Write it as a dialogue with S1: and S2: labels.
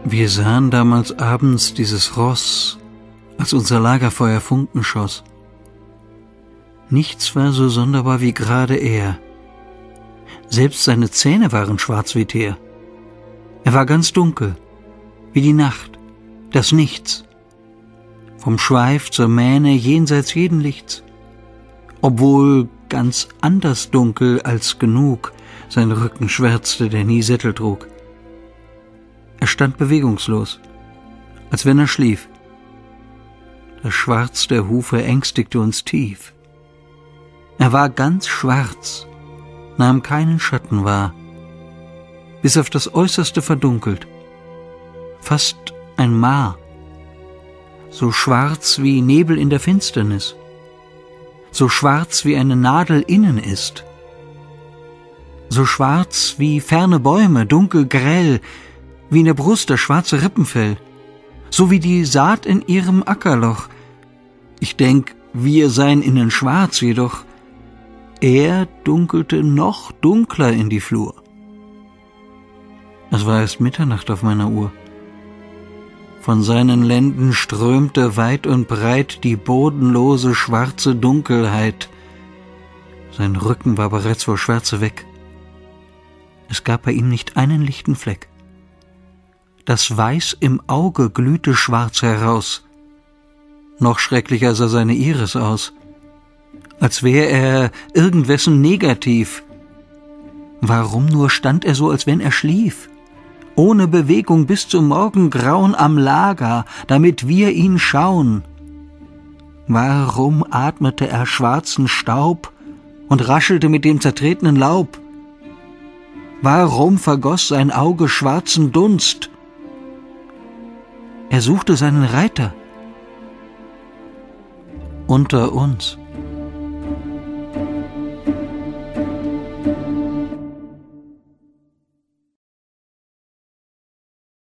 S1: Wir sahen damals abends dieses Ross, als unser Lagerfeuer Funken schoss. Nichts war so sonderbar wie gerade er. Selbst seine Zähne waren schwarz wie Teer. Er war ganz dunkel, wie die Nacht, das Nichts. Vom Schweif zur Mähne jenseits jeden Lichts. Obwohl ganz anders dunkel als genug sein Rücken schwärzte, der nie Sättel trug. Er stand bewegungslos, als wenn er schlief. Das Schwarz der Hufe ängstigte uns tief. Er war ganz schwarz, nahm keinen Schatten wahr, bis auf das Äußerste verdunkelt, fast ein Maar, so schwarz wie Nebel in der Finsternis, so schwarz wie eine Nadel innen ist, so schwarz wie ferne Bäume, dunkel grell, wie in der Brust das schwarze Rippenfell, so wie die Saat in ihrem Ackerloch. Ich denk, wir seien innen schwarz, jedoch er dunkelte noch dunkler in die Flur. Es war erst Mitternacht auf meiner Uhr. Von seinen Lenden strömte weit und breit die bodenlose schwarze Dunkelheit. Sein Rücken war bereits vor Schwärze weg. Es gab bei ihm nicht einen lichten Fleck. Das Weiß im Auge glühte schwarz heraus. Noch schrecklicher sah seine Iris aus, als wäre er irgendwessen negativ. Warum nur stand er so, als wenn er schlief, ohne Bewegung bis zum Morgengrauen am Lager, damit wir ihn schauen? Warum atmete er schwarzen Staub und raschelte mit dem zertretenen Laub? Warum vergoss sein Auge schwarzen Dunst? Er suchte seinen Reiter. Unter uns